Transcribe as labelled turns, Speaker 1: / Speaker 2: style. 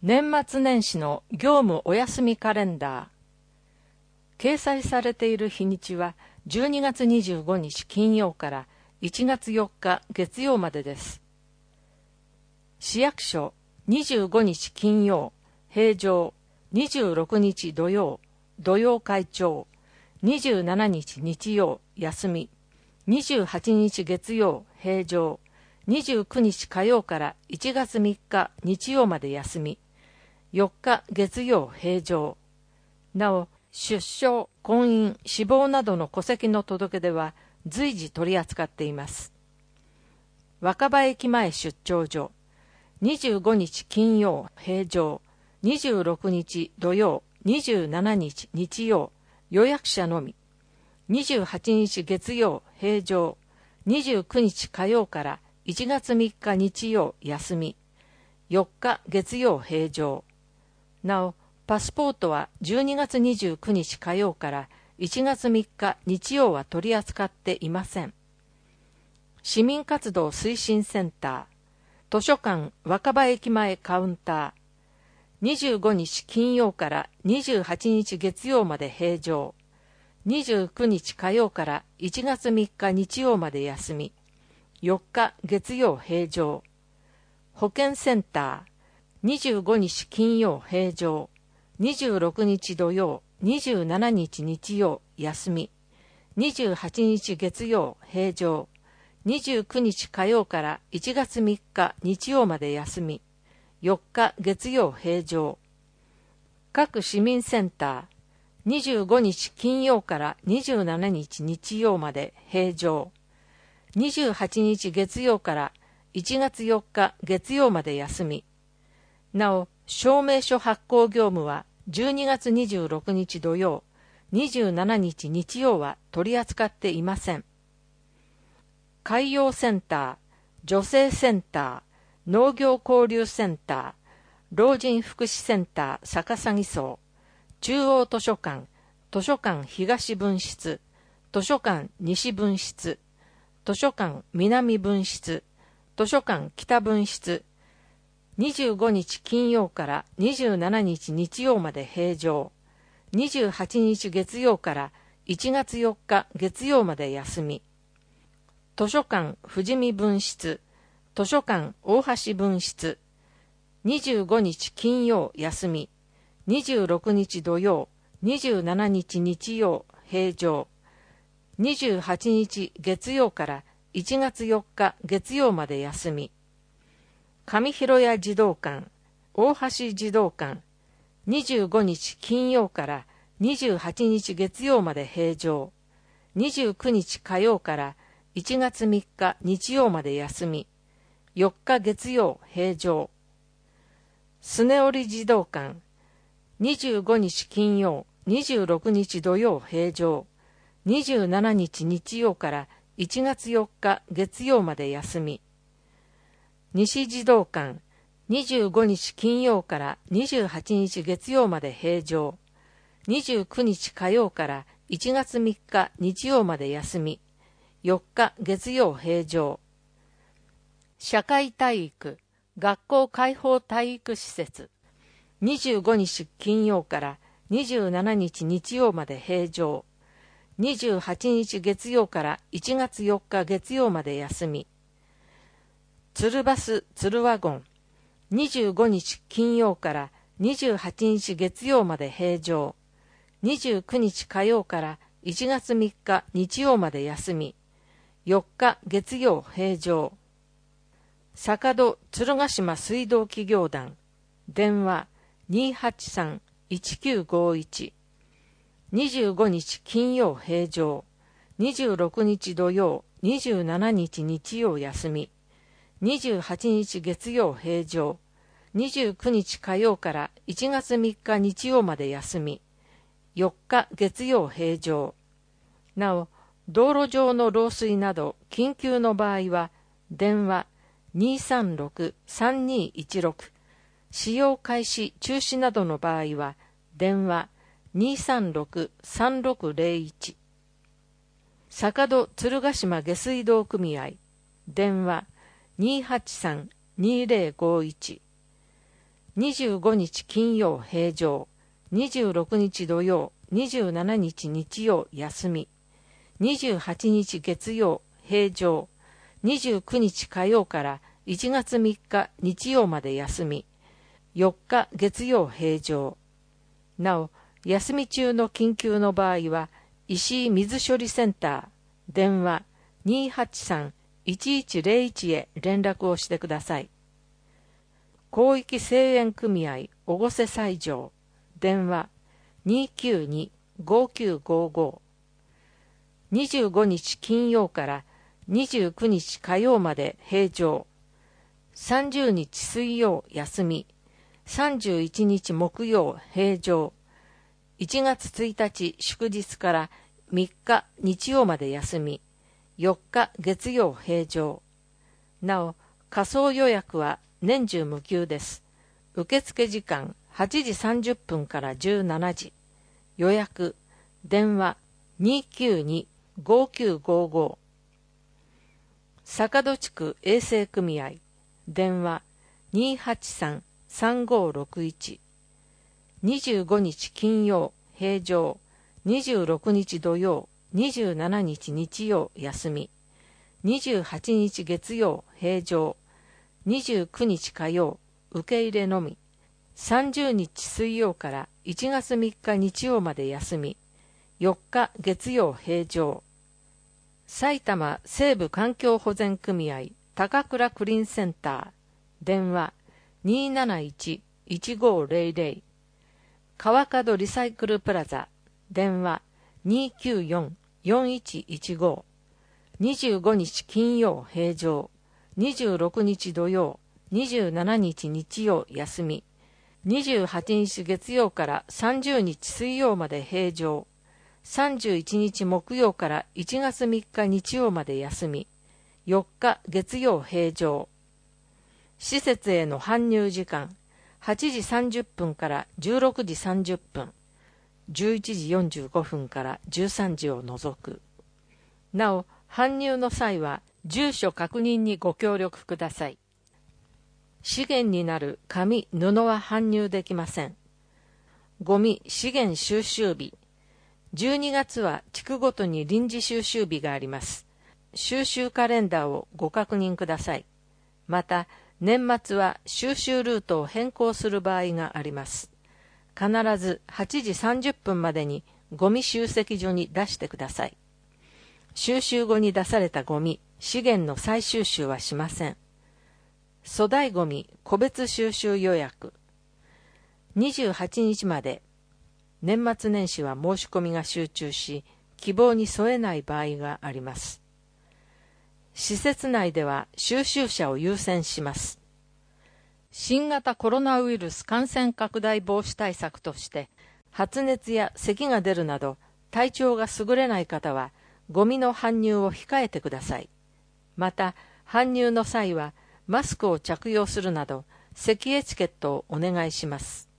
Speaker 1: 年末年始の業務お休みカレンダー。掲載されている日にちは12月25日金曜から1月4日月曜までです。市役所25日金曜平常、26日土曜会長、27日日曜休み、28日月曜平常、29日火曜から1月3日日曜まで休み、4日月曜平常。なお、出生、婚姻、死亡などの戸籍の届け出は随時取り扱っています。若葉駅前出張所、25日金曜平常、26日土曜、27日日曜、予約者のみ。28日月曜平常、29日火曜から1月3日日曜休み、4日月曜平常。なお、パスポートは12月29日火曜から1月3日日曜は取り扱っていません。市民活動推進センター、図書館若葉駅前カウンター、25日金曜から28日月曜まで平常、29日火曜から1月3日日曜まで休み、4日月曜平常。保健センター、25日金曜平常、26日土曜、27日日曜休み、28日月曜平常、29日火曜から1月3日日曜まで休み、4日月曜平常。各市民センター、25日金曜から27日日曜まで平常、28日月曜から1月4日月曜まで休み。なお、証明書発行業務は12月26日土曜、27日日曜は取り扱っていません。海洋センター、女性センター、農業交流センター、老人福祉センター逆さぎ荘、中央図書館、図書館東分室、図書館西分室、図書館南分室、図書館北分室、25日金曜から27日日曜まで平常、28日月曜から1月4日月曜まで休み。図書館富士見分室、図書館大橋分室、25日金曜休み、26日土曜、27日日曜平常、28日月曜から1月4日月曜まで休み。上広谷児童館、大橋児童館、25日金曜から28日月曜まで平常、29日火曜から1月3日日曜まで休み、4日月曜平常。スネオリ児童館、25日金曜、26日土曜平常、27日日曜から1月4日月曜まで休み。西児童館、25日金曜から28日月曜まで平常、29日火曜から1月3日日曜まで休み、4日月曜平常。社会体育、学校開放体育施設、25日金曜から27日日曜まで平常、28日月曜から1月4日月曜まで休み。ツルバス・ツルワゴン、25日金曜から28日月曜まで平常、29日火曜から1月3日日曜まで休み、4日月曜平常。坂戸鶴ヶ島水道企業団、電話 283-1951、25日金曜平常、26日土曜、27日日曜休み、28日月曜平常、29日火曜から1月3日日曜まで休み、4日月曜平常。なお、道路上の漏水など緊急の場合は、電話 236-3216、使用開始中止などの場合は、電話 236-3601。坂戸鶴ヶ島下水道組合、電話283-2051。 25日金曜平常、26日土曜、27日日曜休み、28日月曜平常、29日火曜から1月3日日曜まで休み、4日月曜平常。なお、休み中の緊急の場合は、石井水処理センター、電話 283-1101 へ連絡をしてください。広域製塩組合越瀬西条、電話 292-5955。25日金曜から29日火曜まで平常、30日水曜休み、31日木曜平常、1月1日祝日から3日日曜まで休み、4日月曜平常。なお、仮想予約は年中無休です。受付時間8時30分から17時。予約、電話 292-5955。坂戸地区衛生組合、電話 283-3561。25日金曜平常、26日土曜、27日日曜休み、28日月曜平常、29日火曜受け入れのみ、30日水曜から1月3日日曜まで休み、4日月曜平常。埼玉西部環境保全組合高倉クリーンセンター、電話 271-1500。川角リサイクルプラザ、電話 294-4115。25日金曜平常、26日土曜、27日日曜休み、28日月曜から30日水曜まで平常、31日木曜から1月3日日曜まで休み、4日月曜平常。施設への搬入時間、8時30分から16時30分、11時45分から13時を除く。なお、搬入の際は住所確認にご協力ください。資源になる紙・布は搬入できません。ゴミ・資源収集日。12月は地区ごとに臨時収集日があります。収集カレンダーをご確認ください。また、年末は収集ルートを変更する場合があります。必ず8時30分までにゴミ集積所に出してください。収集後に出されたゴミ、資源の再収集はしません。粗大ゴミ個別収集予約。28日まで。年末年始は申し込みが集中し、希望に添えない場合があります。施設内では収集者を優先します。新型コロナウイルス感染拡大防止対策として、発熱や咳が出るなど体調が優れない方は、ゴミの搬入を控えてください。また、搬入の際はマスクを着用するなど、咳エチケットをお願いします。